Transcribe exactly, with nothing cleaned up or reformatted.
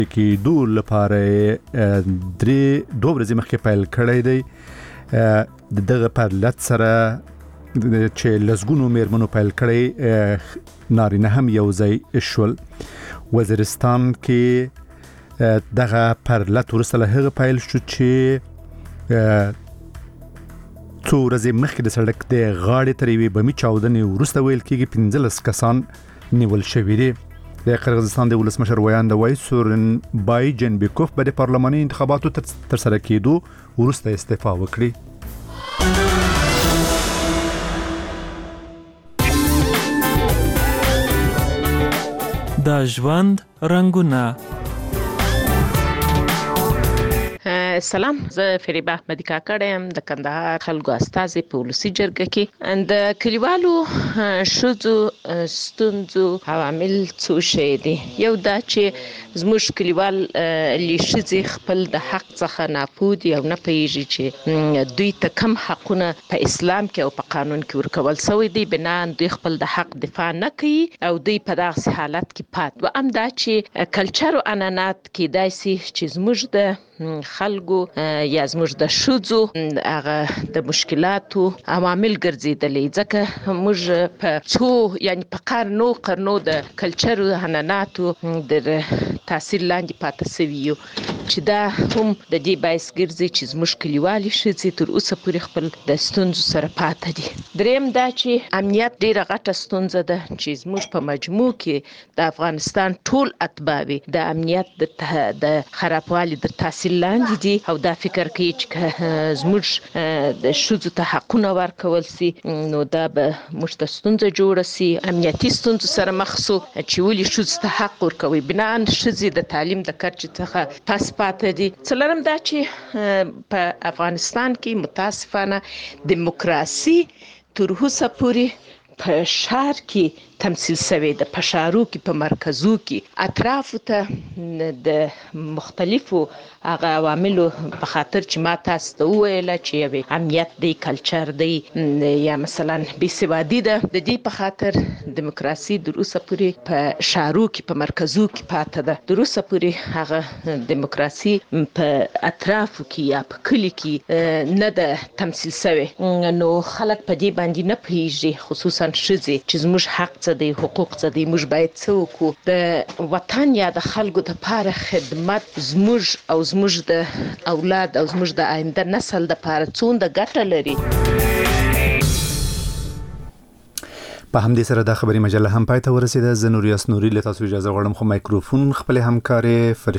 کې دوه لپاره درې دوه ورځې مخکې پیل کړی دی دغه پرلت سره چې لسګونو میرمنو پیل کړی نارینه هم یو ځای شول. وزیرستان کې دغه پرلت ورسره هغه پیل شو چې څو ورځې مخکې د سړک د غاړې تر یوې بمي چاودنې وروسته ویل کېږي پنځلس کسان نیول شوي دي. د قرغیزستان د ولسمشر ویاند وایي سورنبای جنبیکوف به د پارلماني انتخاباتو تر سره کېدو وروسته استعفا وکړي. د ژوند رنگونه. سلام، زه فریبه احمدی کاکړ یم د کندهار خلکو استازي په ولسی جرګه کې. د کلیوالو ښځو ستونزو عوامل څو شی دي. یو دا چې زموږ کلیوال لیشي خپل د حق څخه ناپوه دي او نه پوهیږي چې دوی ته کم حقونه په اسلام کې او په قانون کې ورکول شوی دي، بنا دوی خپل د حق دفاع نه کوي او دوی په دغه حالت کې پات و. ام دا چې کلچر او عنعنات کې داسي چې زموږ د خلکو یا زموږ د شوزو هغه د مشکلاتو عوامل ګرځیدلې، ځکه موږ په څو یعنی په قرنو قرنو د کلچر او عنعناتو د تاثیر لاندې پاتې شوي یو، چې دا هم د دې باعث ګرځي چې زموږ کلیوالي ښځې تر اوسه پورې خپل د ستونزو سره پاتې دي. دریم دا چې امنیت ډیره غټه ستونزه ده چې زموږ په مجموع کې د افغانستان ټول اتباع د امنیت د خرابوالي د تاثیر لاندې دي او دا فکر کوي چې زموږ د ښځو ته حقونه ورکول سي نو دا به موږ ته ستونزه جوړه سي. امنیتي ستونزو سره مخ سو چې ولې ښځو ته حق ورکوي، بنا ښځې د تعلیم د کچې څخه پس پاتې دي. څلورم دا چې په افغانستان کې متاسفانه دیموکراسي تر اوسه پورې په شهر کې تمثیل شوی ده، په شهرو کې په مرکزو کې اطرافو ته د مختلفو هغه عواملو په خاطر چې ما تاسو ته وویل چې یو امنیت دی، کلچر دی یا مثلا بېسوادي ده، د دې په خاطر دیموکراسي در اوسه پورې په شهرو کې په مرکزو کې پاتې ده. در اوسه پورې هغه دیموکراسي په اطرافو کې یا په کلی کې نه ده تمثیل شوی، نو خلک په دې باندې نه پوهیږي، خصوصا ښځې چې زموږ حق څه دی، حقوق څه دی، موږ باید څه وکړو. د وطن یا د خلکو لپاره خدمت زموږ او زموږ د اولاد او زموږ د آینده نسل لپاره څومره ګټه لري. په همدې سره د خبري مجله هم پای ته ورسیده. زه نوریاس نوري له تاسو اجازه غواړم، خو مایکروفون خپل همکار فرشته